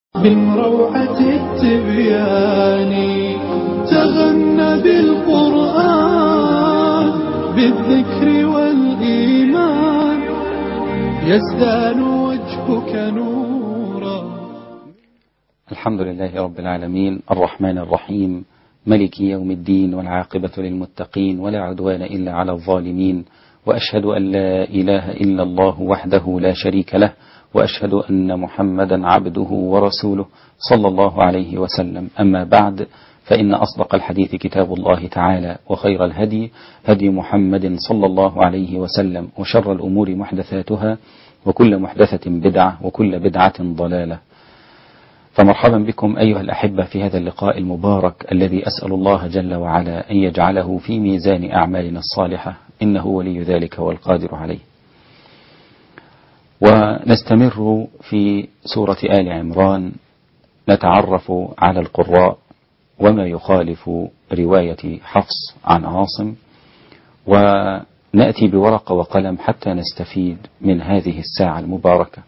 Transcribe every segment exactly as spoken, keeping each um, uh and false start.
من روعة التبيان تغنى بالقرآن بالذكر والإيمان يزدان وجهك نورا. الحمد لله رب العالمين الرحمن الرحيم ملك يوم الدين، والعاقبة للمتقين، ولا عدوان إلا على الظالمين، وأشهد أن لا إله إلا الله وحده لا شريك له، وأشهد أن محمدا عبده ورسوله صلى الله عليه وسلم. أما بعد، فإن أصدق الحديث كتاب الله تعالى، وخير الهدي هدي محمد صلى الله عليه وسلم، وشر الأمور محدثاتها، وكل محدثة بدعة، وكل بدعة ضلالة. فمرحبا بكم أيها الأحبة في هذا اللقاء المبارك الذي أسأل الله جل وعلا أن يجعله في ميزان أعمالنا الصالحة، إنه ولي ذلك والقادر عليه. ونستمر في سورة آل عمران نتعرف على القراء وما يخالف رواية حفص عن عاصم، ونأتي بورقة وقلم حتى نستفيد من هذه الساعة المباركة.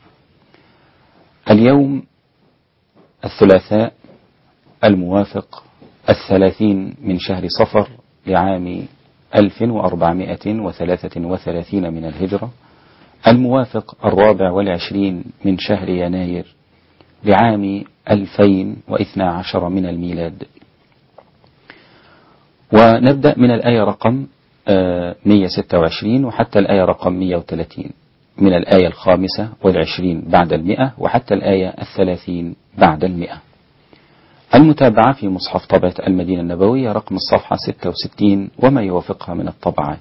اليوم الثلاثاء الموافق الثلاثين من شهر صفر لعام ألف وأربعمائة وثلاثة وثلاثين من الهجرة، الموافق الرابع والعشرين من شهر يناير لعام ألفين واثنى عشر من الميلاد. ونبدأ من الآية رقم مئة وستة وعشرين وحتى الآية رقم مئة وثلاثين، من الآية الخامسة والعشرين بعد المئة وحتى الآية الثلاثين بعد المئة. المتابعة في مصحف طبعة المدينة النبوية رقم الصفحة ستة وستين وما يوافقها من الطبعات.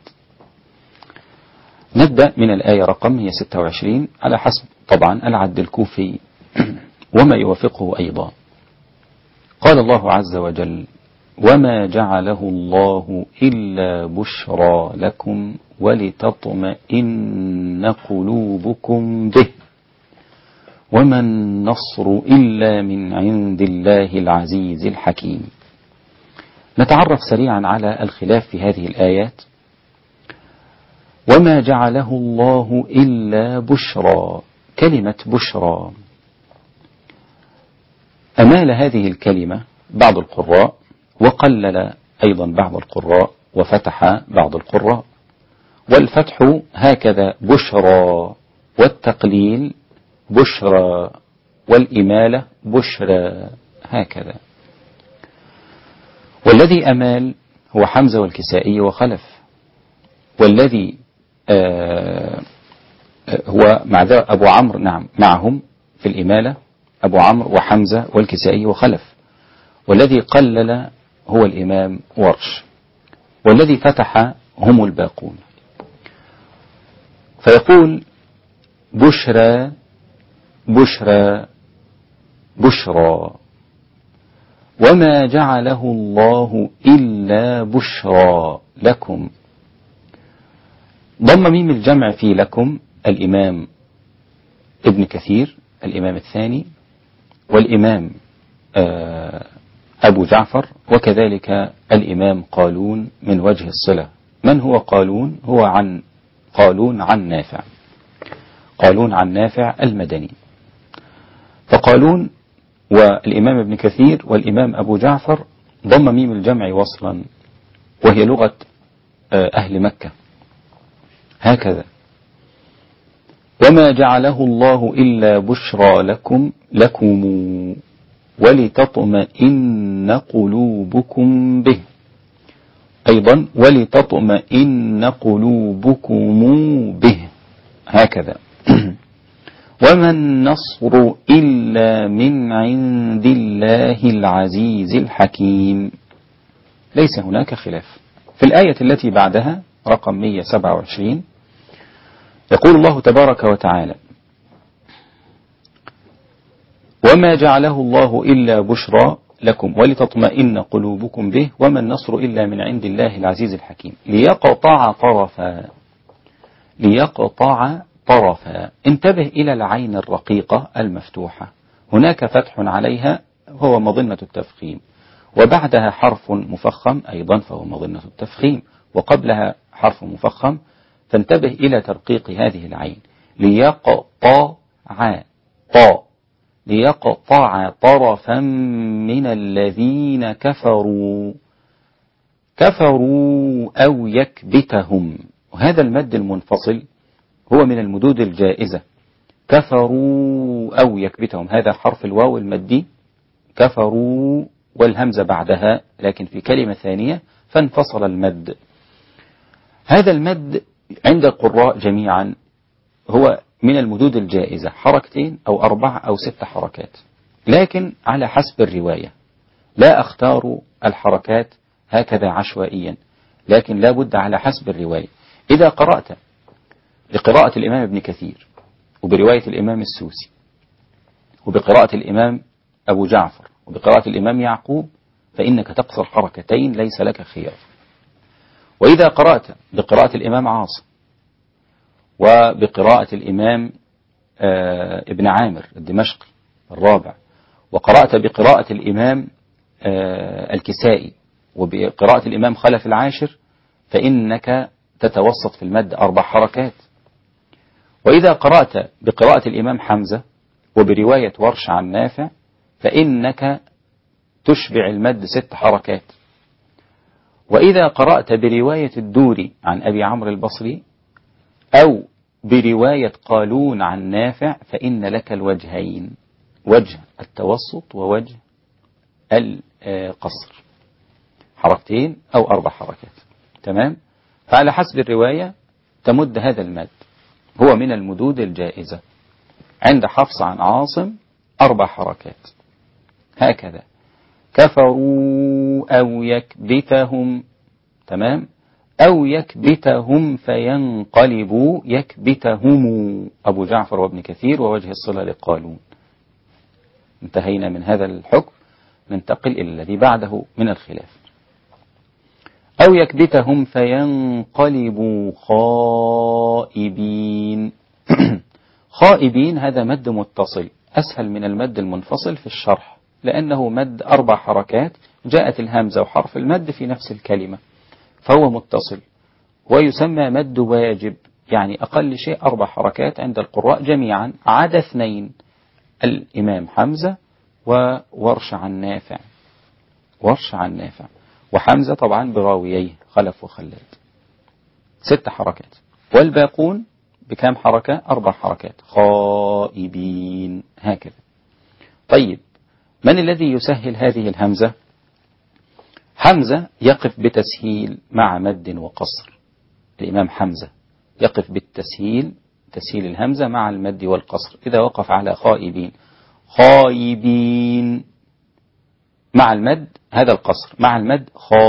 نبدأ من الآية رقم مئة وستة وعشرين على حسب طبعا العد الكوفي وما يوافقه أيضا. قال الله عز وجل: وما جعله الله إلا بشرى لكم ولتطمئن قلوبكم به وما النصر إلا من عند الله العزيز الحكيم. نتعرف سريعا على الخلاف في هذه الآيات. وما جعله الله إلا بشرى، كلمة بشرى أمال هذه الكلمة بعض القراء، وقلل أيضا بعض القراء، وفتح بعض القراء. والفتح هكذا بشرى، والتقليل بشرى، والإمالة بشرى هكذا. والذي أمال هو حمزة والكسائي وخلف، والذي آه هو مع أبو عمرو، نعم معهم في الإمالة أبو عمرو وحمزة والكسائي وخلف. والذي قلل هو الإمام ورش، والذي فتح هم الباقون. فيقول بشرى بشرى بشرى، وما جعله الله إلا بشرى لكم. ضم ميم الجمع في لكم الإمام ابن كثير الإمام الثاني، والإمام أبو جعفر، وكذلك الإمام قالون من وجه الصلة. من هو قالون؟ هو عن قالون عن نافع، قالون عن نافع المدني. فقالون والإمام ابن كثير والإمام أبو جعفر ضم ميم الجمع وصلا، وهي لغة أهل مكة هكذا. وما جعله الله إلا بشرى لكم لكم ولتطمئن قلوبكم به، أيضا ولتطمئن قلوبكم به هكذا. وما النصر إلا من عند الله العزيز الحكيم. ليس هناك خلاف. في الآية التي بعدها رقم مئة وسبعة وعشرين يقول الله تبارك وتعالى: وما جعله الله إلا بشرى لكم ولتطمئن قلوبكم به وما النصر إلا من عند الله العزيز الحكيم. ليقطع طرفا، ليقطع طرفا. انتبه إلى العين الرقيقة المفتوحة، هناك فتح عليها هو مظنة التفخيم، وبعدها حرف مفخم أيضا فهو مظنة التفخيم، وقبلها حرف مفخم. فانتبه إلى ترقيق هذه العين. ليقطع طا ليقطع طرفا من الذين كفروا كفروا أو يكبتهم. وهذا المد المنفصل هو من المدود الجائزة. كفروا أو يكبتهم، هذا حرف الواو المدي كفروا والهمزة بعدها، لكن في كلمة ثانية فانفصل المد. هذا المد عند القراء جميعا هو من المدود الجائزة، حركتين أو أربع أو ست حركات، لكن على حسب الرواية. لا أختار الحركات هكذا عشوائيا، لكن لا بد على حسب الرواية. إذا قرأت بقراءة الإمام ابن كثير وبرواية الإمام السوسي وبقراءة الإمام أبو جعفر وبقراءة الإمام يعقوب فإنك تقصر حركتين ليس لك خيار. وإذا قرأت بقراءة الإمام عاصم وبقراءة الإمام آه ابن عامر الدمشقي الرابع، وقرأت بقراءة الإمام آه الكسائي وبقراءة الإمام خلف العاشر، فإنك تتوسط في المد أربع حركات. وإذا قرأت بقراءة الإمام حمزة وبرواية ورش عن نافع فإنك تشبع المد ست حركات. وإذا قرأت برواية الدوري عن أبي عمرو البصري أو برواية قالون عن نافع فإن لك الوجهين، وجه التوسط ووجه القصر، حركتين أو أربع حركات. تمام؟ فعلى حسب الرواية تمد هذا المد، هو من المدود الجائزة. عند حفص عن عاصم أربع حركات هكذا، كفروا أو يكبتهم. تمام؟ أو يكبتهم فينقلبوا، يكبتهم أبو جعفر وابن كثير ووجه الصلة لقالون. انتهينا من هذا الحكم، ننتقل إلى الذي بعده من الخلاف. أو يكبتهم فينقلبوا خائبين. خائبين هذا مد متصل، أسهل من المد المنفصل في الشرح، لأنه مد أربع حركات، جاءت الهمزة وحرف المد في نفس الكلمة، فهو متصل ويسمى مد واجب، يعني أقل شيء أربع حركات عند القراء جميعا عدا اثنين، الإمام حمزة وورش عن نافع، ورش عن نافع وحمزة طبعا براوييه خلف وخلاد، ست حركات. والباقون بكام حركة؟ أربع حركات، خائبين هكذا. طيب من الذي يسهل هذه الهمزة؟ حمزة يقف بتسهيل مع مد وقصر، الإمام حمزة يقف بالتسهيل، تسهيل الهمزة مع المد والقصر. إذا وقف على خائبين، خائبين مع المد، هذا القصر مع المد،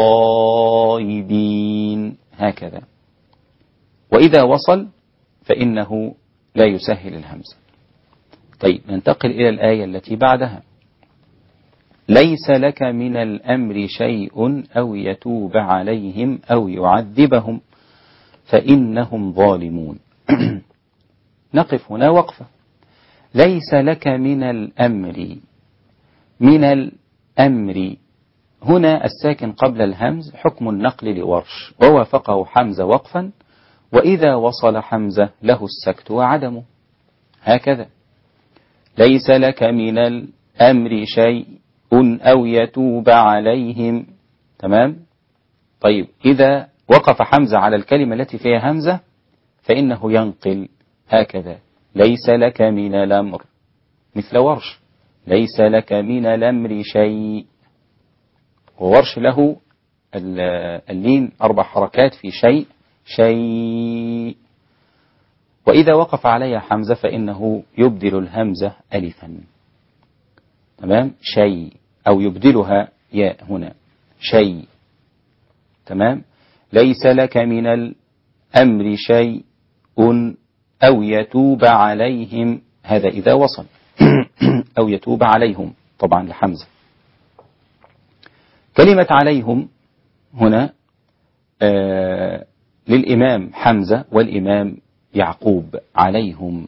خائبين هكذا. وإذا وصل فإنه لا يسهل الهمزة. طيب ننتقل إلى الآية التي بعدها. ليس لك من الأمر شيء أو يتوب عليهم أو يعذبهم فإنهم ظالمون. نقف هنا وقفة. ليس لك من الأمر، من الأمر هنا الساكن قبل الهمز حكم النقل لورش، ووافقه حمزة وقفا، وإذا وصل حمزة له السكت وعدمه هكذا. ليس لك من الأمر شيء أو يتوب عليهم. تمام؟ طيب إذا وقف حمزة على الكلمة التي فيها همزة فإنه ينقل هكذا. ليس لك من الأمر، مثل ورش، ليس لك من الأمر شيء، وورش له اللين أربع حركات في شيء، شيء. وإذا وقف عليها حمزة فإنه يبدل الهمزة ألفا. تمام؟ شيء، أو يبدلها ياء هنا، شيء. تمام؟ ليس لك من الأمر شيء أو يتوب عليهم، هذا إذا وصل أو يتوب عليهم طبعا لحمزة. كلمة عليهم هنا آه للإمام حمزة والإمام يعقوب عليهم،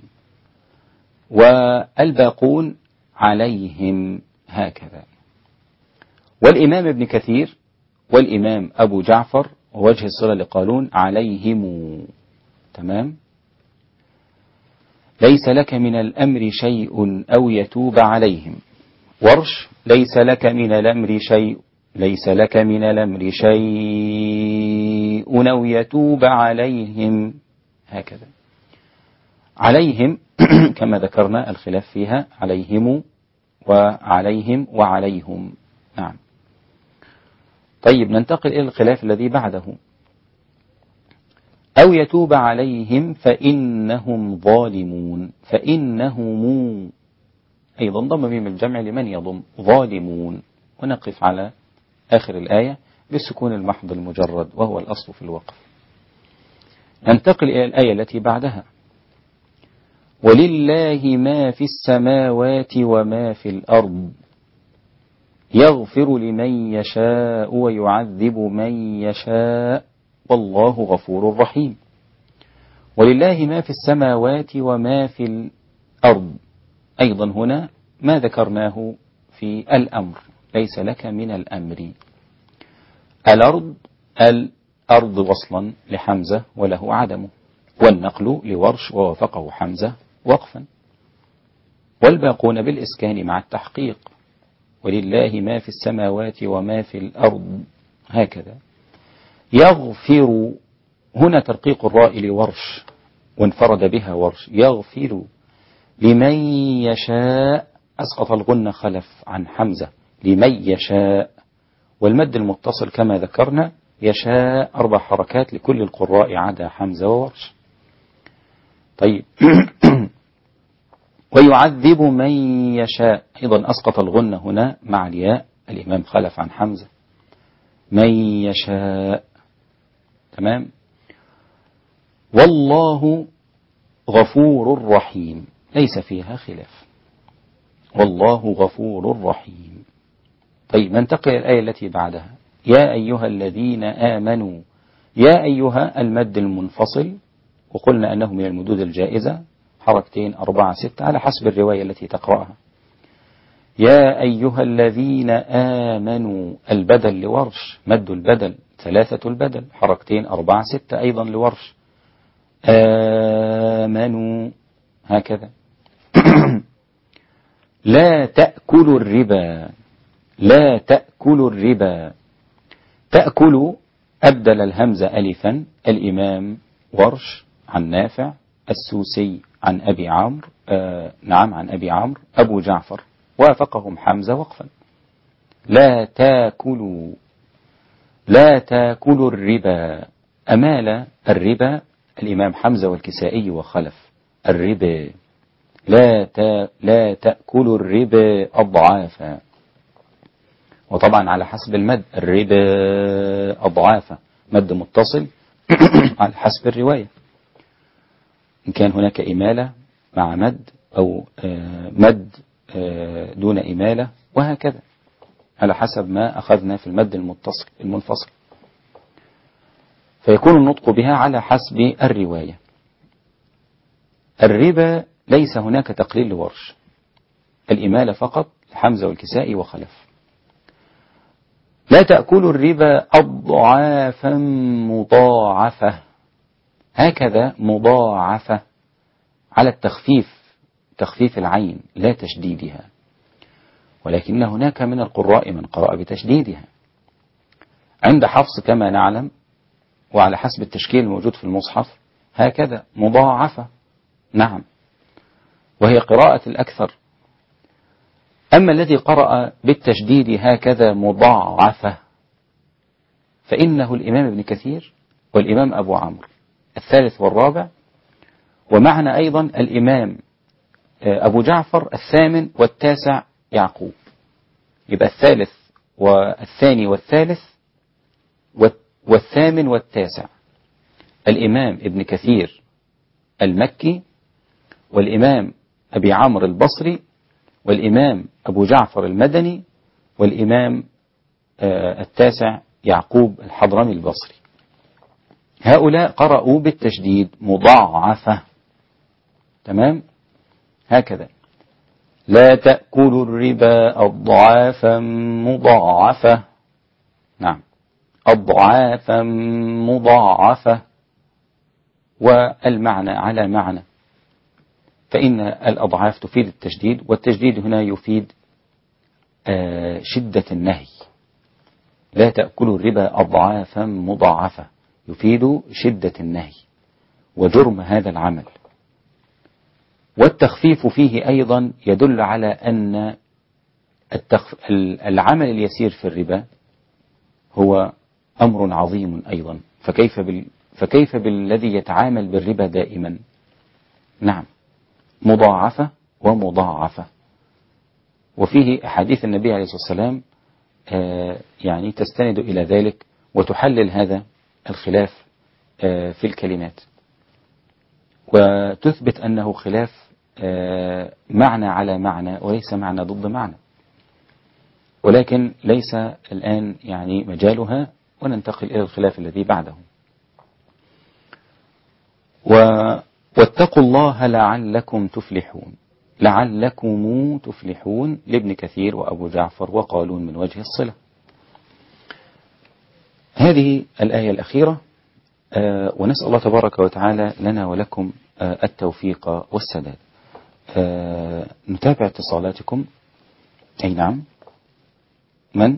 والباقون عليهم هكذا. والإمام ابن كثير والإمام أبو جعفر ووجه الصلة لقالون عليهم. تمام؟ ليس لك من الأمر شيء أو يتوب عليهم. ورش ليس لك من الأمر شيء ليس لك من الأمر شيء أو يتوب عليهم. هكذا عليهم كما ذكرنا الخلاف فيها، عليهم وعليهم وعليهم. نعم. طيب ننتقل إلى الخلاف الذي بعده. أو يتوب عليهم فإنهم ظالمون. فإنهم أيضا ضم ميم الجمع لمن يضم ظالمون، ونقف على آخر الآية بالسكون المحض المجرد وهو الأصل في الوقف. ننتقل إلى الآية التي بعدها. ولله ما في السماوات وما في الأرض يغفر لمن يشاء ويعذب من يشاء والله غفور رحيم. ولله ما في السماوات وما في الأرض، أيضا هنا ما ذكرناه في الأمر، ليس لك من الأمر. الأرض الأرض وصلا لحمزة وله عدمه، والنقل لورش ووافقه حمزة وقفا، والباقون بالإسكان مع التحقيق. ولله ما في السماوات وما في الأرض. هكذا. يغفر هنا ترقيق الراء لورش وانفرد بها ورش. يغفر لمن يشاء، أسقط الغنة خلف عن حمزة لمن يشاء، والمد المتصل كما ذكرنا يشاء أربع حركات لكل القراء عدا حمزة وورش. طيب ويعذب من يشاء، أيضا أسقط الغنة هنا مع الياء الإمام خلف عن حمزة من يشاء. تمام. والله غفور رحيم، ليس فيها خلاف، والله غفور رحيم. طيب ننتقل إلى الآية التي بعدها. يا أيها الذين آمنوا، يا أيها المد المنفصل، وقلنا أنه من المدود الجائزة، حركتين أربعة ستة على حسب الرواية التي تقرأها. يا أيها الذين آمنوا، البدل لورش، مد البدل ثلاثة البدل، حركتين أربعة ستة أيضا لورش. آمنوا. هكذا. لا تأكلوا الربا، لا تأكلوا الربا. تأكل أبدل الهمزة ألفا الإمام ورش عن نافع، السوسي عن أبي عمرو، آه نعم عن أبي عمرو، أبو جعفر وافقهم حمزة وقفا. لا تاكلوا، لا تاكلوا الربا. أمال الربا الإمام حمزة والكسائي وخلف. الربا لا تا لا تأكلوا الربا أضعافا، وطبعا على حسب المد، الربا أضعافا مد متصل على حسب الرواية، إن كان هناك إمالة مع مد أو مد دون إمالة، وهكذا على حسب ما أخذنا في المد المتصل المنفصل، فيكون النطق بها على حسب الرواية. الربا ليس هناك تقليل لورش، الإمالة فقط حمزة والكسائي وخلف. لا تأكلوا الربا أضعافا مضاعفة، هكذا مضاعفة على التخفيف، تخفيف العين لا تشديدها، ولكن هناك من القراء من قرأ بتشديدها عند حفص كما نعلم، وعلى حسب التشكيل الموجود في المصحف هكذا مضاعفة. نعم، وهي قراءة الأكثر. أما الذي قرأ بالتشديد هكذا مضاعفة فإنه الإمام ابن كثير والإمام أبو عمرو الثالث والرابع، ومعنا أيضا الإمام أبو جعفر الثامن والتاسع يعقوب. يبقى الثالث والثاني والثالث والثامن والتاسع الإمام ابن كثير المكي، والإمام أبي عمرو البصري، والإمام أبو جعفر المدني، والإمام التاسع يعقوب الحضرمي البصري. هؤلاء قرأوا بالتشديد مضاعفة. تمام. هكذا لا تأكلوا الربا أضعافا مضاعفة. نعم، أضعافا مضاعفة، والمعنى على معنى، فإن الأضعاف تفيد التشديد، والتشديد هنا يفيد شدة النهي. لا تأكلوا الربا أضعافا مضاعفة، يفيد شدة النهي وجرم هذا العمل. والتخفيف فيه أيضا يدل على أن التخف... العمل اليسير في الربا هو أمر عظيم أيضا، فكيف, بال... فكيف بالذي يتعامل بالربا دائما؟ نعم، مضاعفة ومضاعفة. وفيه أحاديث النبي عليه الصلاة والسلام آه يعني تستند إلى ذلك وتحلل هذا الخلاف آه في الكلمات، وتثبت أنه خلاف آه معنى على معنى وليس معنى ضد معنى، ولكن ليس الآن يعني مجالها، وننتقل إلى الخلاف الذي بعده. و واتقوا الله لعلكم تفلحون. لعلكم تفلحون لابن كثير وأبو جعفر وقالون من وجه الصلة. هذه الآية الأخيرة، آه ونسأل الله تبارك وتعالى لنا ولكم آه التوفيق والسداد. آه نتابع اتصالاتكم. أي نعم، من؟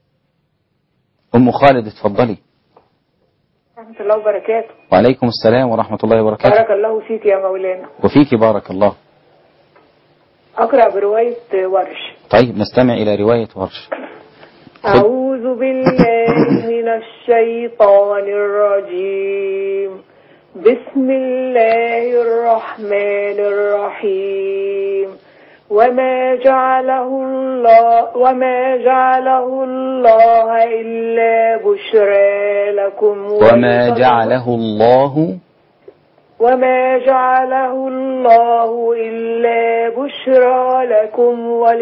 أم خالد، اتفضلي. ورحمة الله وبركاته. وعليكم السلام ورحمة الله وبركاته. بارك الله فيك يا مولانا. وفيك بارك الله. أقرأ برواية ورش. طيب نستمع إلى رواية ورش. أعوذ بالله من الشيطان الرجيم. بسم الله الرحمن الرحيم. وما جعله الله وما جعله الله إلا بشرى لكم. وما جعله الله وما جعله الله إلا بشرى لكم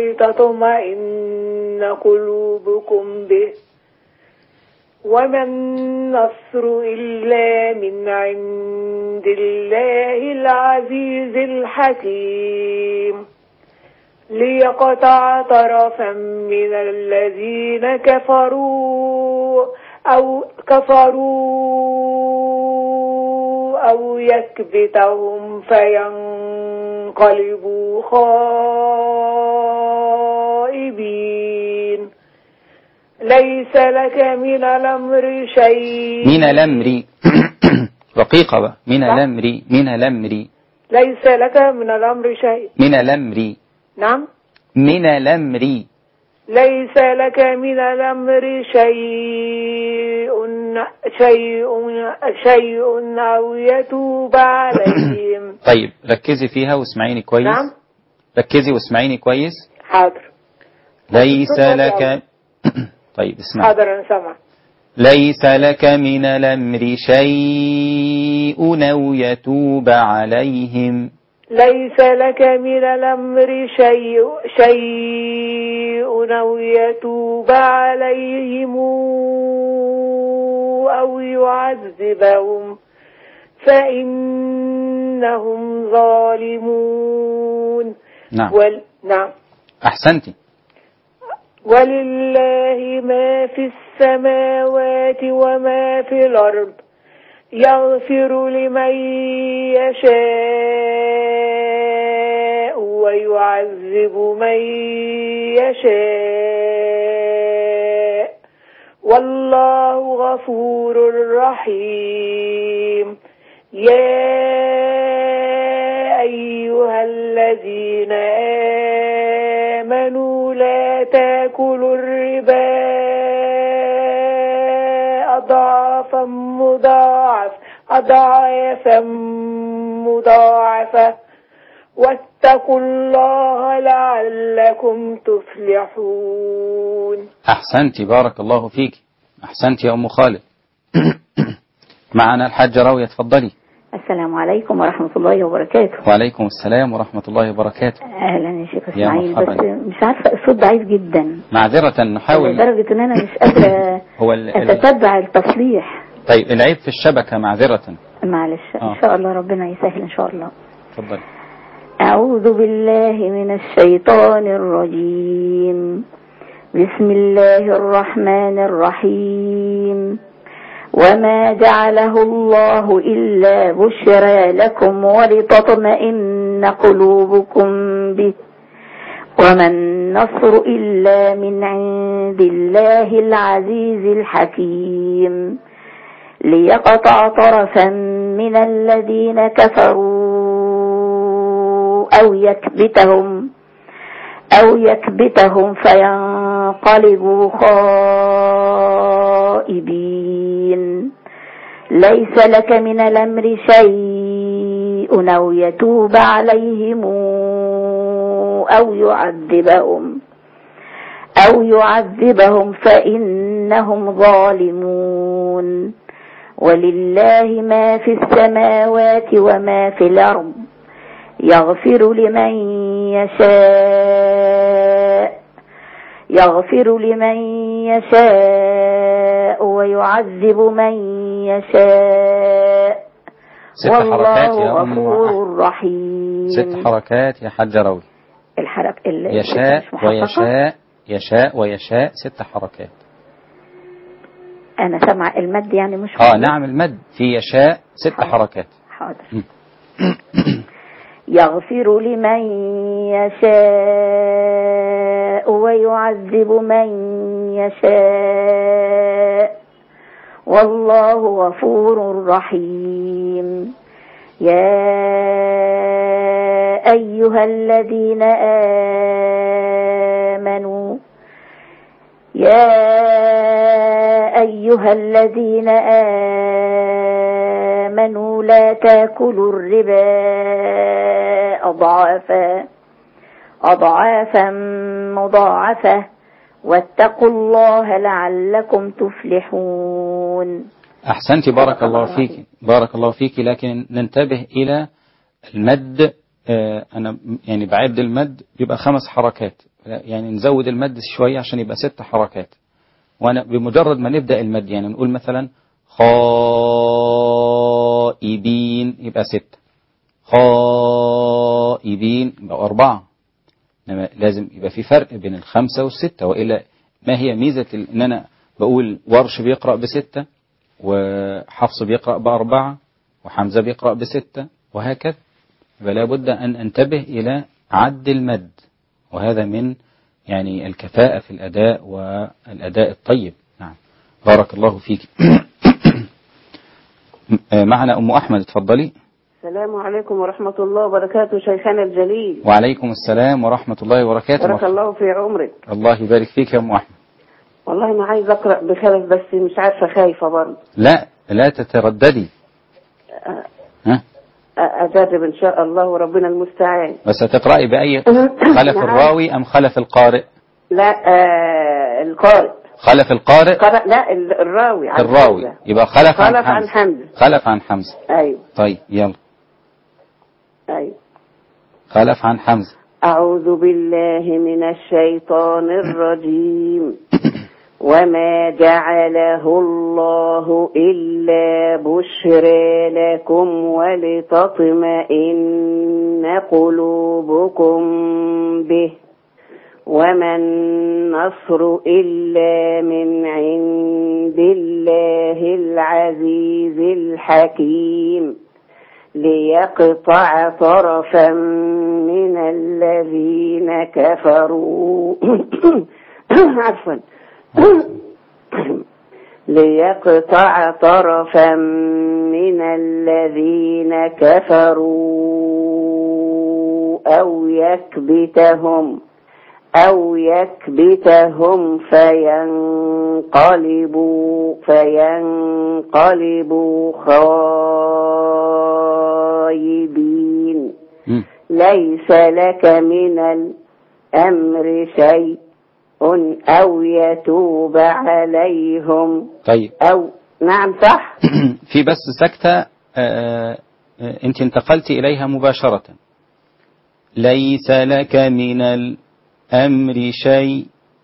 ولتطمئن قلوبكم به. وما النصر إلا من عند الله العزيز الحكيم. ليقطع طرفا من الذين كفروا أو كفروا أو يكبتهم فينقلبوا خائبين. ليس لك من الأمر شيء. من الأمر رقيقة بقى. من الأمر من الأمر ليس لك من الأمر شيء. من الأمر نعم. من الأمر ليس لك من الأمر شيء شيء شيء أو يتوب عليهم. طيب ركزي فيها واسمعيني كويس. نعم. ركزي واسمعيني كويس. حاضر. ليس لك طيب اسمع. حاضر أنا سمع. ليس لك من الأمر شيء أو يتوب عليهم. ليس لك من الأمر شيء شيء أو يتوب عليهم أو يعذبهم فإنهم ظالمون. نعم. وال... نعم. أحسنتي. ولله ما في السماوات وما في الأرض. يغفر لمن يشاء ويعذب من يشاء والله غفور رحيم. يا أيها الذين آمنوا لا تأكلوا الربا أضعافا مضاعف أضعافا مضاعفة واتقوا الله لعلكم تفلحون. أحسنتي بارك الله فيك. أحسنتي يا أم خالد. معنا الحاجة راوية، تفضلي. السلام عليكم ورحمة الله وبركاته. وعليكم السلام ورحمة الله وبركاته. أهلا يا شيخ يا إسماعيل، مرحبا. بس مش عارفة الصوت ضعيف جدا معذرة نحاول. لدرجة إن أنا مش قادرة هو ال... أتتبع التصليح. طيب العيب في الشبكة، معذرة. معلش. آه. إن شاء الله ربنا يسهل إن شاء الله. تفضلي. أعوذ بالله من الشيطان الرجيم. بسم الله الرحمن الرحيم. وما جعله الله إلا بشرى لكم ولتطمئن قلوبكم به وما النصر إلا من عند الله العزيز الحكيم ليقطع طرفا من الذين كفروا أو يكبتهم أو يكبتهم فينقلبوا خائبين ليس لك من الأمر شيء أو يتوب عليهم أو يعذبهم أو يعذبهم فإنهم ظالمون ولله ما في السماوات وما في الأرض يغفر لمن يشاء يغفر لمن يشاء ويعذب من يشاء والله غفور رحيم. ست حركات يا حاج روي. الحركة يشاء ويشاء يشاء ويشاء ست حركات. أنا سمع المد يعني مش اه نعم المد في يشاء ست حاضر. حركات. حاضر. يغفر لمن يشاء ويعذب من يشاء والله غفور رحيم. يا أيها الذين آمنوا يا أيها الذين آمنوا لا تأكلوا الربا أضعافا أضعافا مضاعفة واتقوا الله لعلكم تفلحون. أحسنت بارك الله فيك بارك الله فيك لكن ننتبه إلى المد. آه أنا يعني بعد المد يبقى خمس حركات يعني نزود المد شوية عشان يبقى ست حركات وأنا بمجرد ما نبدأ المد يعني نقول مثلا خائبين يبقى ستة خائبين يبقى أربعة إنما لازم يبقى في فرق بين الخمسة والستة وإلا ما هي ميزة إن أنا بقول ورش بيقرأ بستة وحفص بيقرأ بأربعة وحمزة بيقرأ بستة وهكذا فلا بد أن أنتبه إلى عد المد وهذا من يعني الكفاءة في الأداء والأداء الطيب. نعم بارك الله فيك. معنا أم أحمد تفضلي. السلام عليكم ورحمة الله وبركاته شيخنا الجليل. وعليكم السلام ورحمة الله وبركاته. بارك الله في عمرك. الله يبارك فيك يا أم أحمد. والله أنا عايز أقرأ بخلف بس مش عارفة خايفة برضه. لا لا تترددي. ها؟ أجرب إن شاء الله وربنا المستعان. بس هتقرأي بأي خلف الراوي أم خلف القارئ؟ لا آه القارئ. خلف القارئ؟ قرأ لا الراوي عن الراوي حمزة. يبقى خلف, خلف عن, عن حمزة. خلف عن حمزة. أيوه. طيب يلا. أيوه. خلف عن حمزة. أعوذ بالله من الشيطان الرجيم. وما جعله الله إلا بشرى لكم ولتطمئن قلوبكم به وما النصر إلا من عند الله العزيز الحكيم ليقطع طرفا من الذين كفروا عفوا ليقطع طرفا من الذين كفروا أو يكبتهم أو يكبتهم فينقلبوا فينقلبوا خائبين ليس لك من الأمر شيء أو يتوب عليهم. طيب أو نعم صح. في بس سكتة أنت انتقلت إليها مباشرة. ليس لك من الأمر شيء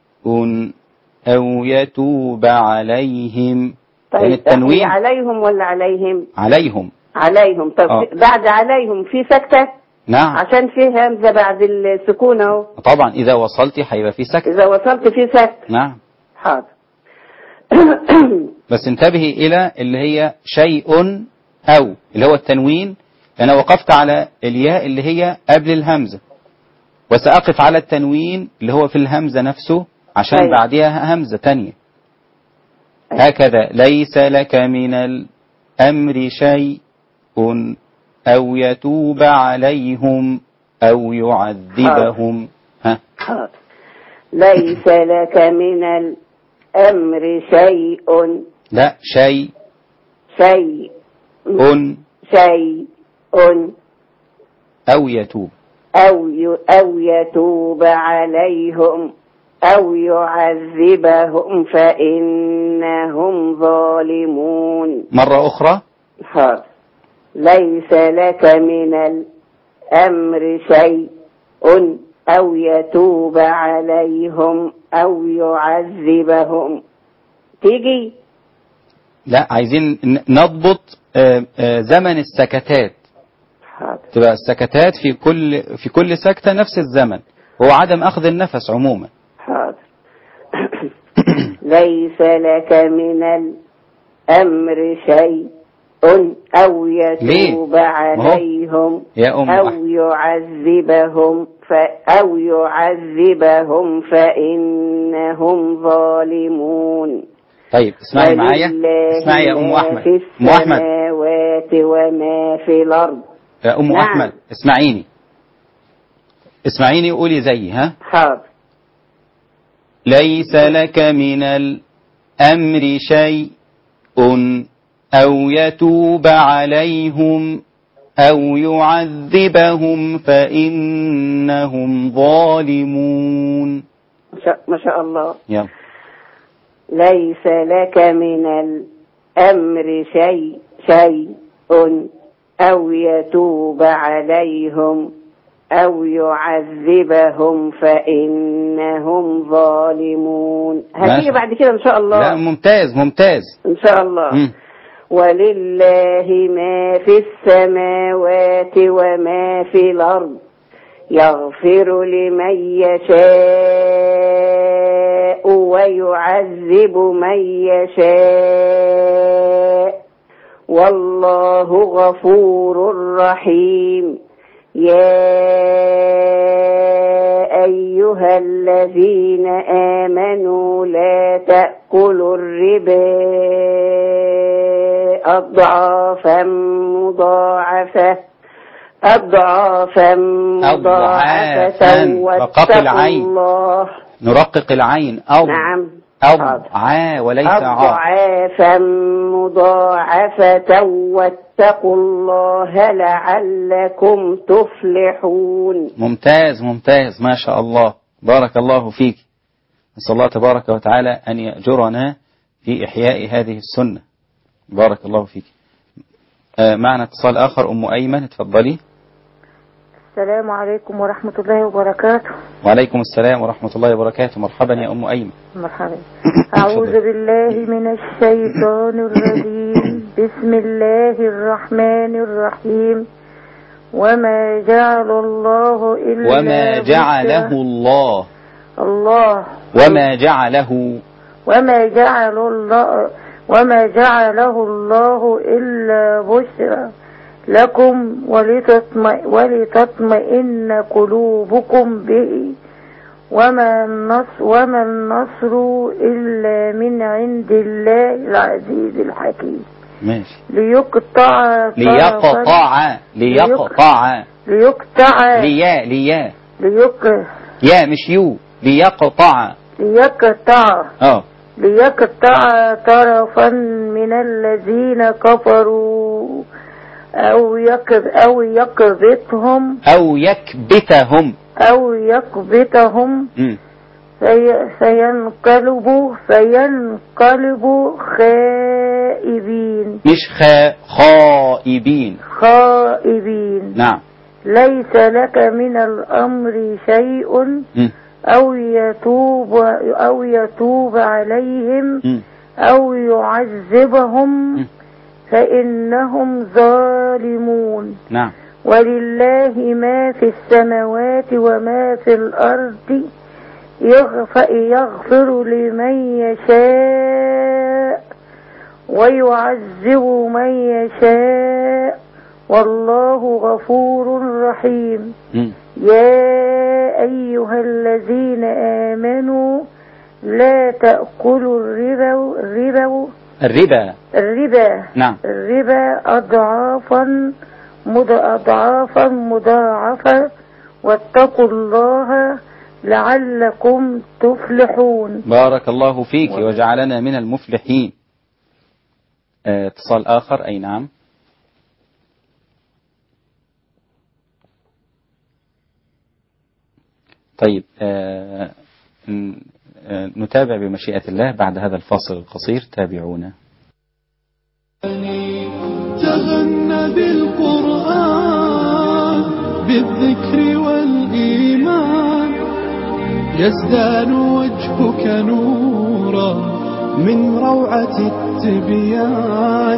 أو يتوب عليهم. طيب يعني التنوين عليهم ولا عليهم؟ عليهم عليهم. طب أوه. بعد عليهم في سكتة. نعم عشان فيه همزة بعد السكون اهو. طبعا إذا وصلت هيبقى في سكت. إذا وصلت في سكت. نعم حاضر. بس انتبهي إلى اللي هي شيء أو اللي هو التنوين. أنا وقفت على الياء اللي هي قبل الهمزة، وسأقف على التنوين اللي هو في الهمزة نفسه عشان أيوة. بعدها همزة تانية. هكذا ليس لك من الأمر شيء أو يتوب عليهم أو يعذبهم. ها حاضر. ليس لك من الأمر شيء. لا شيء شيء أن شيء أو يتوب أو ي- أو يتوب عليهم أو يعذبهم فإنهم ظالمون. مرة أخرى. حاضر. ليس لك من الأمر شيء أو يتوب عليهم أو يعذبهم. تيجي لا عايزين ن- نضبط آه، آه، زمن السكتات. حاضر. تبقى السكتات في كل في كل سكتة نفس الزمن، هو عدم أخذ النفس عموما. حاضر. ليس لك من الأمر شيء أو يتوب ليه؟ عليهم يا أم أو أحمد. يعذبهم ف أو يعذبهم فإنهم ظالمون. طيب اسمعي معايا، ولله اسمعي يا أم ما أحمد. في أم أحمد السماوات وما في الأرض. يا أم نعم. أحمد اسمعيني اسمعيني وقولي زيي. ها حاضر. ليس لك من الأمر شيء أو يتوب عليهم أو يعذبهم فإنهم ظالمون. ما شاء- ما شاء الله. يلا. ليس لك من الأمر شيء شيء أو يتوب عليهم أو يعذبهم فإنهم ظالمون. هتيجي ماشي. بعد كده إن شاء الله. لا ممتاز ممتاز. إن شاء الله. مم. ولله ما في السماوات وما في الأرض يغفر لمن يشاء ويعذب من يشاء والله غفور رحيم. يا أيها الذين آمنوا لا تأكلوا الربا أضعافا مضاعفة أضعافا مضاعفة واتقوا الله. نرقق العين أو نعم. أضعا وليس عا. أضعافا مضاعفة واتقوا الله لعلكم تفلحون. ممتاز ممتاز ما شاء الله، بارك الله فيك. نسأل الله تبارك وتعالى أن يأجرنا في إحياء هذه السنة. بارك الله فيك. آه معنا اتصال آخر. أم أيمن اتفضلي. السلام عليكم ورحمة الله وبركاته. وعليكم السلام ورحمة الله وبركاته. مرحبا يا أم أيمن. مرحبا. أعوذ بالله من الشيطان الرجيم. بسم الله الرحمن الرحيم. وما جعل الله إلا وما جعله الله الله وما جعله وما جعل الله وما جعله الله إلا بشرى لكم ولتطمئن, ولتطمئن قلوبكم به وما النصر, وما النصر إلا من عند الله العزيز الحكيم. ماشي. ليقطع ليقطع ليقطع ليقطع ليا ليا ليق يا مش يو. ليقطع ليقطع اه ليقطع طرفا من الذين كفروا أو يكب أو يكبتهم أو يكبتهم أو يكبتهم م. في فينقلبوا فينقلبوا خائبين. مش خا خائبين. خائبين. نعم. ليس لك من الأمر شيء م. أو يتوب أو يتوب عليهم م. أو يعذبهم م. فإنهم ظالمون. نعم. ولله ما في السماوات وما في الأرض يغفر, يغفر لمن يشاء ويعذب من يشاء والله غفور رحيم. م. يا أيها الذين آمنوا لا تأكلوا الربا الربا الربا الربا نعم الربا أضعافا أضعافا مضاعفة واتقوا الله لعلكم تفلحون. بارك الله فيك وجعلنا من المفلحين. اه اتصال آخر. أي نعم. طيب اه نتابع بمشيئة الله بعد هذا الفاصل القصير. تابعونا. تغنى بالقرآن بالذكر والإيمان يزدان وجهك نورا من روعة التبيان.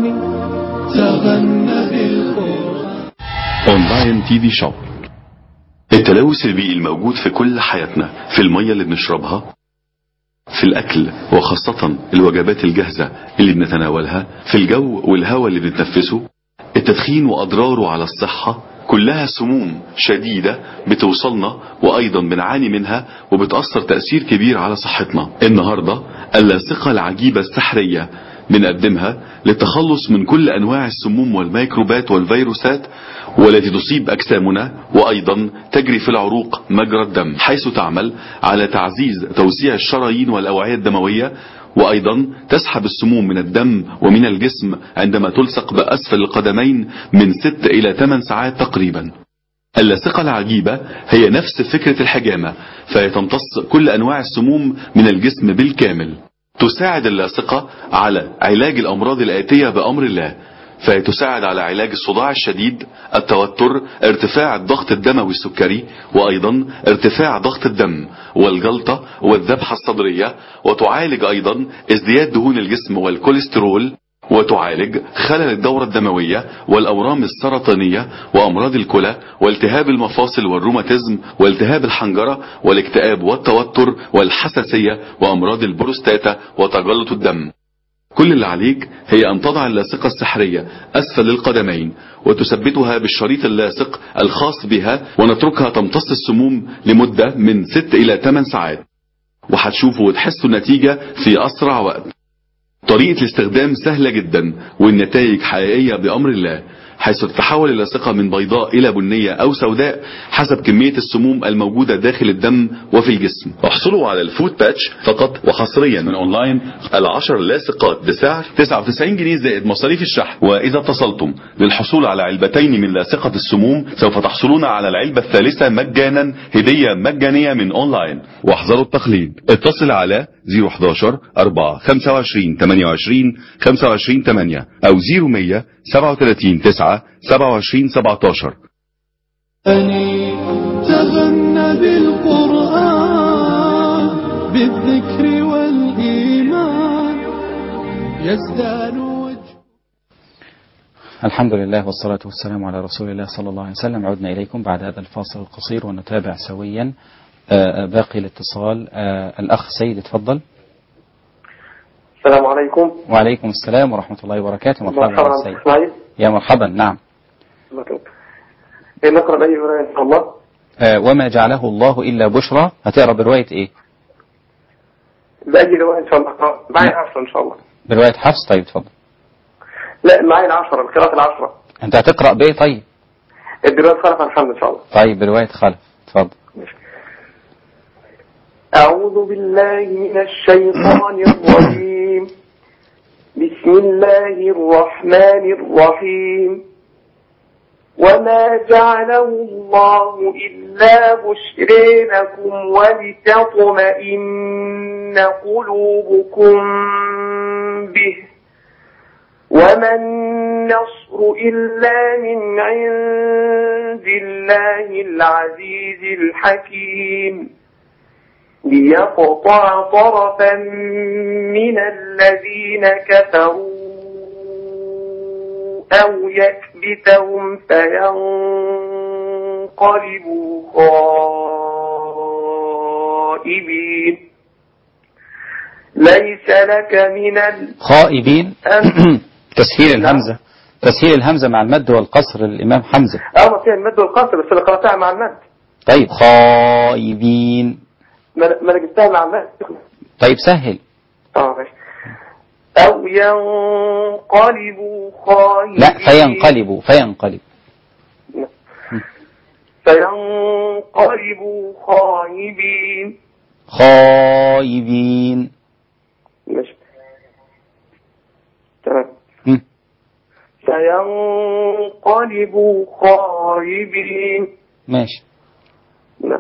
تغنى بالقرآن. أونلاين تي في شوب. التلوث البيئي الموجود في كل حياتنا، في المية اللي بنشربها، في الأكل وخاصة الوجبات الجاهزة اللي بنتناولها، في الجو والهواء اللي بنتنفسه، التدخين وأضراره على الصحة كلها سموم شديدة بتوصلنا وأيضا بنعاني منها وبتأثر تأثير كبير على صحتنا. النهاردة اللاصقة العجيبة السحرية بنقدمها للتخلص من كل أنواع السموم والميكروبات والفيروسات والتي تصيب أجسامنا وأيضا تجري في العروق مجرى الدم، حيث تعمل على تعزيز توسيع الشرايين والأوعية الدموية، وأيضا تسحب السموم من الدم ومن الجسم عندما تلصق بأسفل القدمين من ست إلى ثمان ساعات تقريبا. اللاصقة العجيبة هي نفس فكرة الحجامة، فهي تمتص كل أنواع السموم من الجسم بالكامل. تساعد اللاصقة على علاج الأمراض الآتية بأمر الله، فهي تساعد على علاج الصداع الشديد، التوتر، ارتفاع الضغط الدموي السكري، وأيضا ارتفاع ضغط الدم والجلطة والذبحة الصدرية، وتعالج أيضا ازدياد دهون الجسم والكوليسترول، وتعالج خلل الدورة الدموية والأورام السرطانية وأمراض الكلى والتهاب المفاصل والروماتيزم والتهاب الحنجرة والاكتئاب والتوتر والحساسية وأمراض البروستاتا وتجلط الدم. كل اللي عليك هي أن تضع اللاصقة السحرية أسفل القدمين وتثبتها بالشريط اللاصق الخاص بها، ونتركها تمتص السموم لمدة من ست إلى ثمان ساعات، وهتشوفوا وتحسوا النتيجة في أسرع وقت. طريقة الاستخدام سهلة جدا والنتائج حقيقية بأمر الله، حيث تتحول اللاصقة من بيضاء إلى بنية أو سوداء حسب كمية السموم الموجودة داخل الدم وفي الجسم. احصلوا على الفود باتش فقط وحصريا من أونلاين العشر لاصقات بسعر تسعة وتسعين جنيه زائد مصاريف الشحن. وإذا اتصلتم للحصول على علبتين من لاصقة السموم سوف تحصلون على العلبة الثالثة مجانا هدية مجانية من أونلاين. واحذروا التقليد. اتصل على صفر واحد واحد أربعة خمسة وعشرين ثمانية وعشرين خمسة وعشرين ثمانية أو صفر مية سبعة وثلاثين تسعة سبعة وعشرين سبعة عشر. تغنى بالقرآن بالذكر والإيمان يزدان وجه. الحمد لله والصلاة والسلام على رسول الله صلى الله عليه وسلم. عدنا إليكم بعد هذا الفاصل القصير ونتابع سويا باقي الاتصال. الأخ سيد تفضل. السلام عليكم. وعليكم السلام ورحمة الله وبركاته. مرحبا مرحبا سيد. يا مرحبا. نعم. إيه نقرأ بأي رواية إن شاء الله؟ آه وما جعله الله إلا بشرى. هتقرأ برواية إيه؟ بأي رواية إن شاء الله؟ معي العشرة إن شاء الله. برواية حفص. طيب تفضل. لا معي العشرة، القراءة العشرة. أنت هتقرأ بإيه طيب؟ برواية خلف الحمد إن شاء الله. طيب برواية خلف تفضل. أعوذ بالله من الشيطان الرجيم. بسم الله الرحمن الرحيم. وما جعله الله إلا بشرى لكم ولتطمئن قلوبكم به وما النصر إلا من عند الله العزيز الحكيم ليقطع طرفا من الذين كفروا أو يكبتهم فينقلبوا خائبين ليس لك من ال خائبين تسهيل الهمزة تسهيل الهمزة مع المد والقصر الإمام حمزة. اه فيها المد والقصر بس اللي قرأتها مع المد. طيب خائبين ما ما انا جبتها مع المد. طيب سهل. اه ماشي. أو ينقلبوا خائبين. لا فينقلبوا فينقلب فينقلبوا خائبين خائبين ماشي تمام. م. فينقلبوا خائبين ماشي. نعم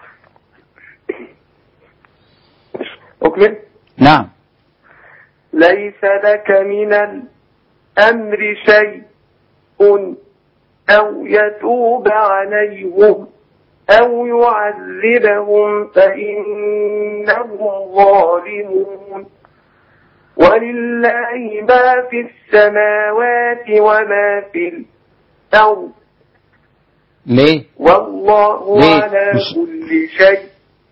أكمل. نعم. ليس لك من الأمر شيء أو يتوب عليهم أو يعذبهم فإنهم ظالمون ولله ما في السماوات وما في الأرض ليه؟ والله ليه؟ على مش... كل شيء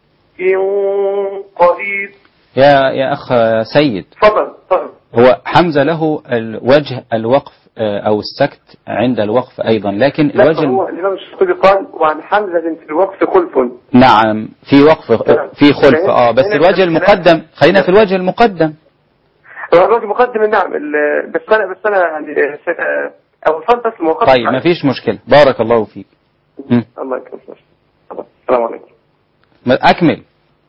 قدير. يا يا أخ سيد تفضل تفضل. هو حمزة له الوجه الوقف أو السكت عند الوقف أيضا لكن لا الوجه هو الإمام الشاطبي قال وعن حمزة في الوقف خلف. نعم في وقف في خلف اه بس الوجه المقدم خلينا في الوجه المقدم. الوجه المقدم نعم بس أنا بس أنا يعني أو الفضل بس المقدم. طيب ما فيش مشكلة بارك الله فيك. م. الله يكرمك. السلام عليكم. أكمل.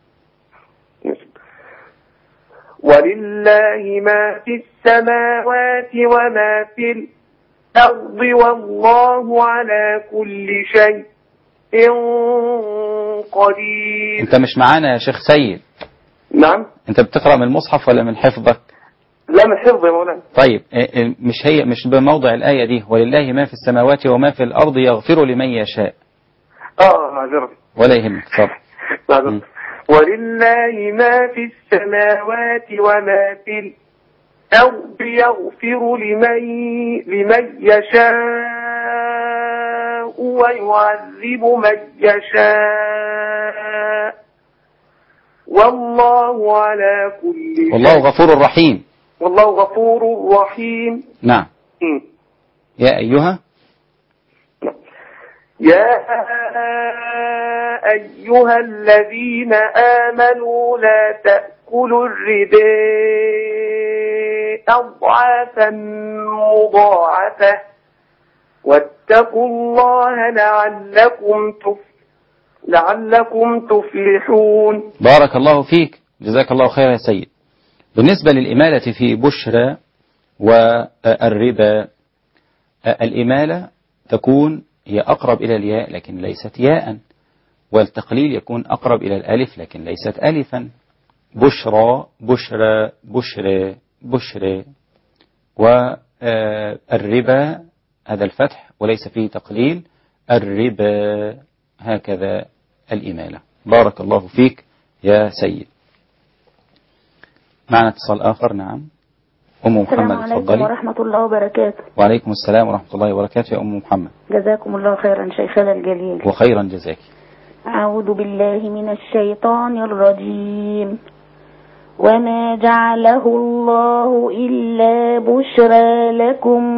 ولله ما في السماوات وما في الأرض والله على كل شيء قدير. أنت مش معانا يا شيخ سيد؟ نعم. أنت بتقرأ من المصحف ولا من حفظك؟ لا من حفظ يا مولانا. طيب مش هي مش بموضع الآية دي ولله ما في السماوات وما في الأرض يغفر لمن يشاء. اه معذرة. ولا يهمك اتفضل. معذرة. ولله ما في السماوات وما في الأرض يغفر لمن لمن يشاء ويعذب من يشاء والله على كل شيء. والله غفور رحيم. والله غفور رحيم. نعم. م. يا أيها يا أيها الذين آمنوا لا تأكلوا الربا أضعافا مضاعفة واتقوا الله لعلكم تف لعلكم تفلحون. بارك الله فيك جزاك الله خير يا سيد. بالنسبة للإمالة في بشرى والربا الإمالة تكون هي أقرب إلى الياء لكن ليست ياء والتقليل يكون أقرب إلى الألف لكن ليست ألفا. بشرى بشرى بشرى بشرى. والربا هذا الفتح وليس فيه تقليل الربا هكذا الإمالة. بارك الله فيك يا سيد. معنا اتصال آخر. نعم أم محمد السلام عليكم تفضلي. ورحمة الله وبركاته. وعليكم السلام ورحمة الله وبركاته يا أم محمد. جزاكم الله خيرا شيخنا الجليل. وخيرا جزاك. أعوذ بالله من الشيطان الرجيم. وما جعله الله إلا بشرى لكم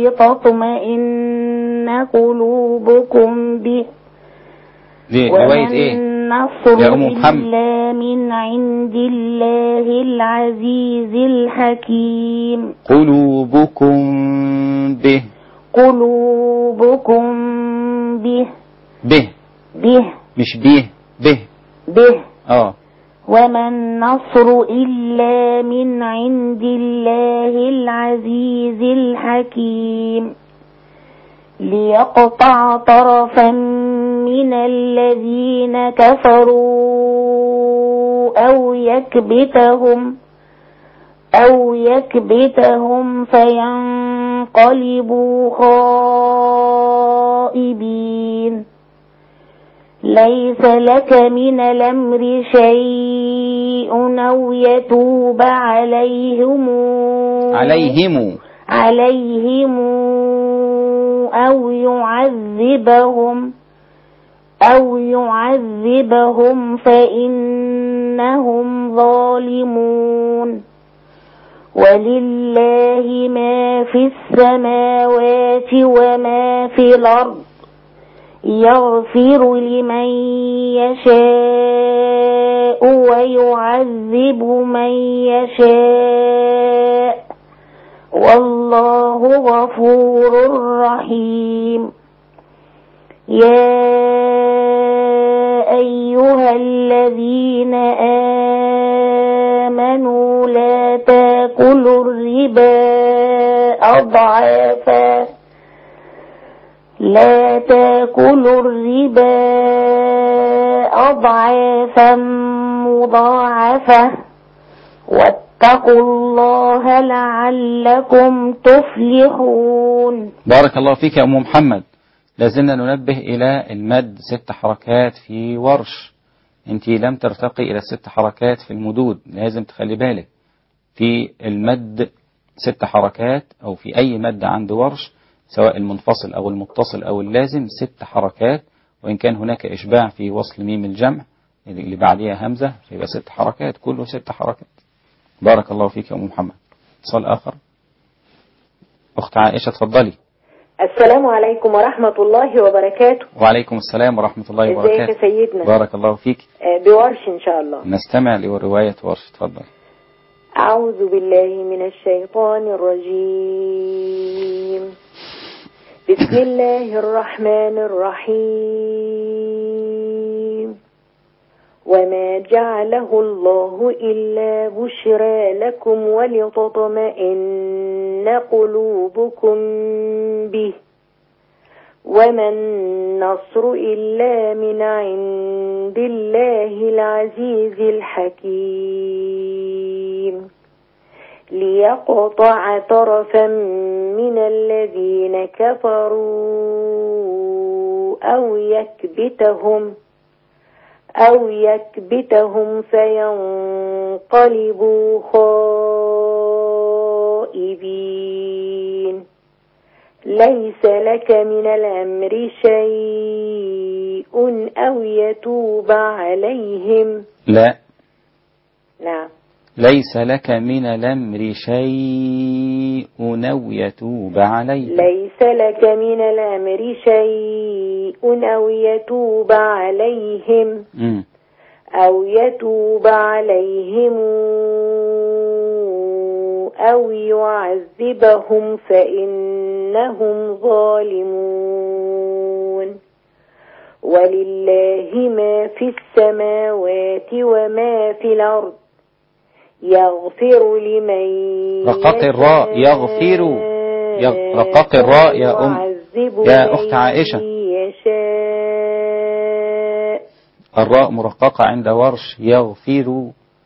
ولتطمئن قلوبكم به. دي رواية إيه يا أم محمد؟ إلا من عند الله العزيز الحكيم. قلوبكم به. قلوبكم به. به به مش به به به. آه. وما النصر إلا من عند الله العزيز الحكيم ليقطع طرفا من الذين كفروا أو يكبتهم أو يكبتهم فينقلبوا خائبين. ليس لك من الأمر شيء أو يتوب عليهم عليهم عليهم أو يعذبهم أو يعذبهم فإنهم ظالمون. ولله ما في السماوات وما في الأرض يغفر لمن يشاء ويعذب من يشاء والله غفور رحيم. يا أيها الذين آمنوا لا تأكلوا الربا أضعافا لا تأكلوا الربا أضعافا مضاعفة واتقوا الله لعلكم تفلحون. بارك الله فيك يا أم محمد. لازلنا ننبه إلى المد ست حركات في ورش. أنت لم ترتقي إلى ست حركات في المدود، لازم تخلي بالك في المد ست حركات أو في أي مد عند ورش سواء المنفصل أو المتصل أو اللازم ست حركات، وإن كان هناك إشباع في وصل ميم الجمع اللي بعدها همزة فيبقى ست حركات، كله ست حركات. بارك الله فيك يا أم محمد. اتصال آخر. أخت عائشة تفضلي. السلام عليكم ورحمة الله وبركاته. وعليكم السلام ورحمة الله وبركاته. ازيك يا سيدنا؟ بارك الله فيك. بورش إن شاء الله. نستمع لرواية ورش. تفضل. أعوذ بالله من الشيطان الرجيم. بسم الله الرحمن الرحيم. وما جعله الله إلا بشرى لكم ولتطمئن قلوبكم به وما النصر إلا من عند الله العزيز الحكيم. ليقطع طرفا من الذين كفروا أو يكبتهم أو يكبتهم فينقلبوا خائبين. ليس لك من الأمر شيء أو يتوب عليهم. لا. نعم. ليس لك من الأمر شيء أو يتوب عليهم. ليس لك من الأمر شيء أو يتوب عليهم م. أو يتوب عليهم أو يعذبهم فإنهم ظالمون. ولله ما في السماوات وما في الأرض يغفر لمن رقق الراء يغفر يغ... رقق الراء يا أم يا أخت عائشة. يشاء. الراء مرققة عند ورش. يغفر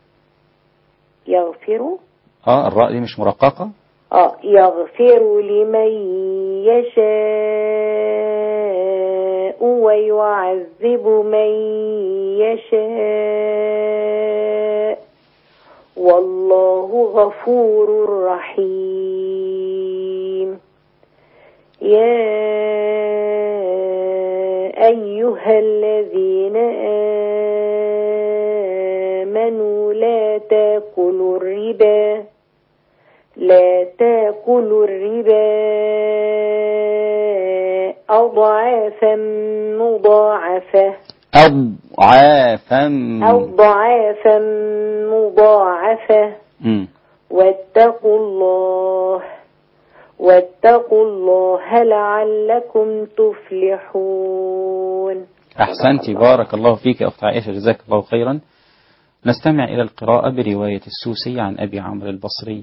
يغفر اه الراء دي مش مرققة. اه يغفر لمن يشاء ويعذب من يشاء والله غفور رحيم. يا أيها الذين آمنوا لا تأكلوا الربا لا تأكلوا الربا أضعافا مضاعفة أضعافا أضعافا مضاعفة واتقوا الله واتقوا الله لعلكم تفلحون. أحسنتي. بارك الله فيك يا أخت عائشة، جزاك الله خيرا. نستمع إلى القراءة برواية السوسي عن أبي عمرو البصري.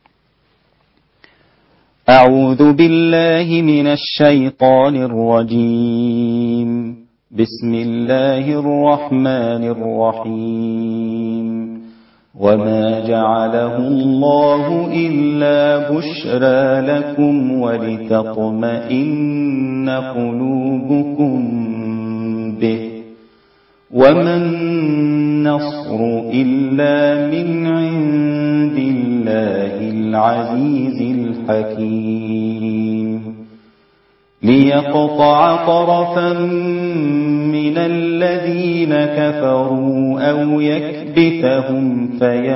أعوذ بالله من الشيطان الرجيم. بسم الله الرحمن الرحيم. وما جعله الله إلا بشرى لكم ولتطمئن قلوبكم به وما النصر إلا من عند الله العزيز الحكيم. ليقطع طرفا من الذين كفروا أو يكبتهم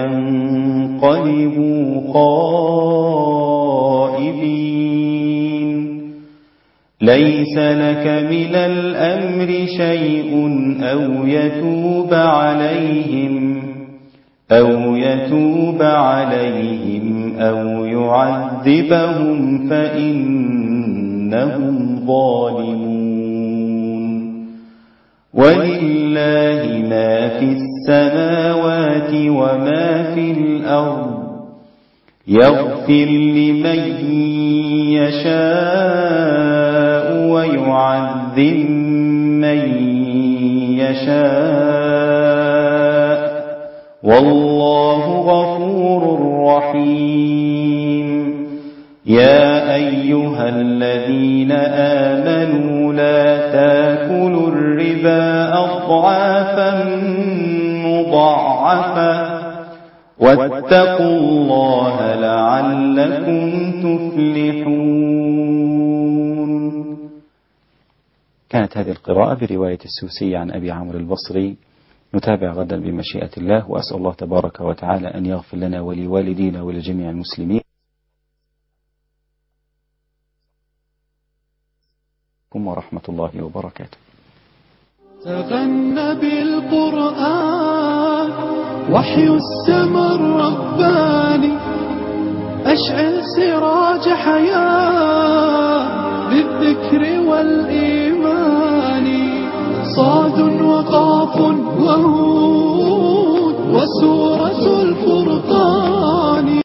فينقلبوا خائبين ليس لك من الأمر شيء أو يتوب عليهم أو يتوب عليهم أو يعذبهم فإنهم ظالمون ولله ما في السماوات وما في الأرض يغفر لمن يشاء ويعذب من يشاء والله غفور رحيم يا أيها الذين آمنوا لا تاكلوا الربا أضعافا مضاعفة واتقوا الله لعلكم تفلحون. كانت هذه القراءة برواية السوسي عن أبي عمرو البصري. نتابع غدا بمشيئة الله، وأسأل الله تبارك وتعالى أن يغفر لنا ولوالدينا ولجميع المسلمين ورحمة الله وبركاته. تغنى بالقرآن وحي السماء الرباني أشعل سراج حياة بالذكر والإيمان صاد وقاف وهو